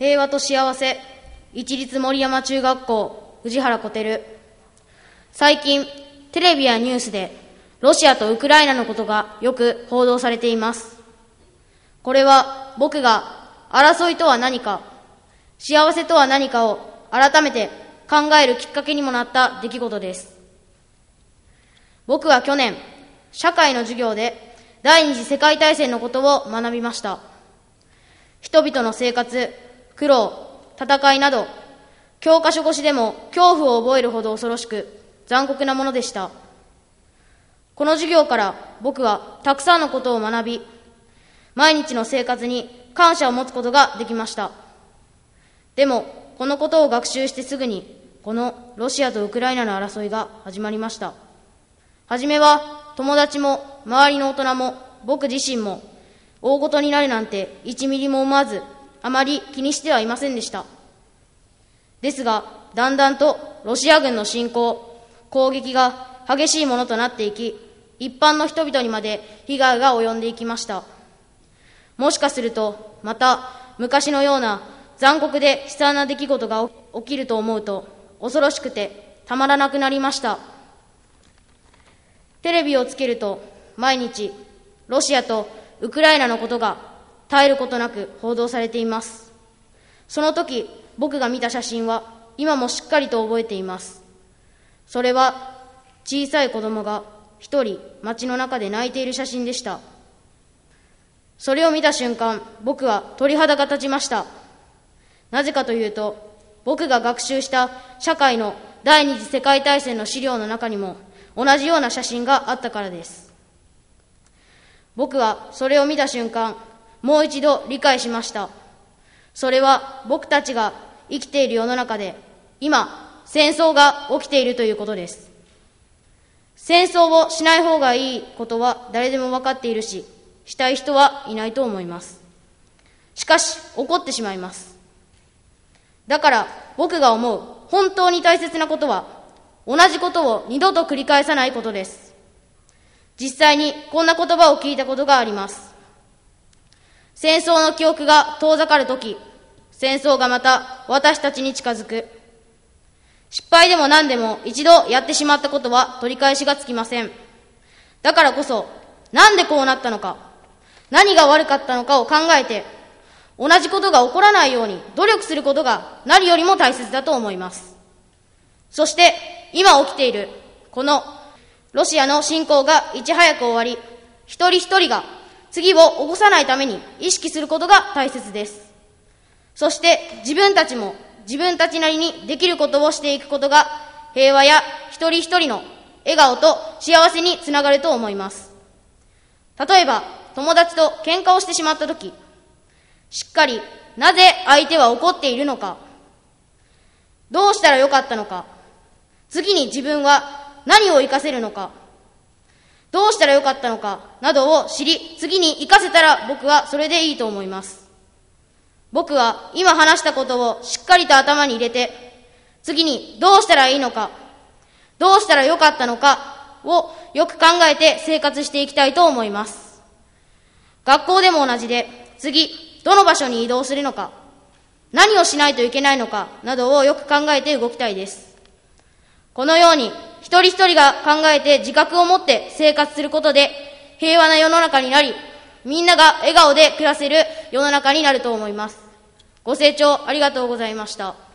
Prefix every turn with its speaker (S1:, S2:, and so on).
S1: 平和と幸せ、一律森山中学校、藤原小照。最近、テレビやニュースで、ロシアとウクライナのことがよく報道されています。これは僕が争いとは何か、幸せとは何かを改めて考えるきっかけにもなった出来事です。僕は去年、社会の授業で第二次世界大戦のことを学びました。人々の生活、苦労、戦いなど、教科書越しでも恐怖を覚えるほど恐ろしく残酷なものでした。この授業から僕はたくさんのことを学び、毎日の生活に感謝を持つことができました。でも、このことを学習してすぐに、このロシアとウクライナの争いが始まりました。はじめは友達も周りの大人も僕自身も大ごとになるなんて1ミリも思わず、あまり気にしてはいませんでした。ですが、だんだんとロシア軍の侵攻、攻撃が激しいものとなっていき、一般の人々にまで被害が及んでいきました。もしかすると、また昔のような残酷で悲惨な出来事が起きると思うと、恐ろしくてたまらなくなりました。テレビをつけると、毎日、ロシアとウクライナのことが絶えることなく報道されています。その時、僕が見た写真は、今もしっかりと覚えています。それは、小さい子供が一人街の中で泣いている写真でした。それを見た瞬間、僕は鳥肌が立ちました。なぜかというと、僕が学習した社会の第二次世界大戦の資料の中にも同じような写真があったからです。僕はそれを見た瞬間、もう一度理解しました。それは僕たちが生きている世の中で、今、戦争が起きているということです。戦争をしない方がいいことは誰でも分かっているし、したい人はいないと思います。しかし、怒ってしまいます。だから僕が思う本当に大切なことは、同じことを二度と繰り返さないことです。実際にこんな言葉を聞いたことがあります。戦争の記憶が遠ざかるとき、戦争がまた私たちに近づく。失敗でも何でも一度やってしまったことは取り返しがつきません。だからこそ、なんでこうなったのか、何が悪かったのかを考えて、同じことが起こらないように努力することが何よりも大切だと思います。そして、今起きている、このロシアの侵攻がいち早く終わり、一人一人が次を起こさないために意識することが大切です。そして自分たちも自分たちなりにできることをしていくことが、平和や一人一人の笑顔と幸せにつながると思います。例えば、友達と喧嘩をしてしまったとき、しっかりなぜ相手は怒っているのか、どうしたらよかったのか、次に自分は何を活かせるのか、どうしたらよかったのかなどを知り、次に活かせたら僕はそれでいいと思います。僕は今話したことをしっかりと頭に入れて、次にどうしたらいいのか、どうしたらよかったのかをよく考えて生活していきたいと思います。学校でも同じで、次どの場所に移動するのか、何をしないといけないのかなどをよく考えて動きたいです。このように一人一人が考えて自覚を持って生活することで、平和な世の中になり、みんなが笑顔で暮らせる世の中になると思います。ご清聴ありがとうございました。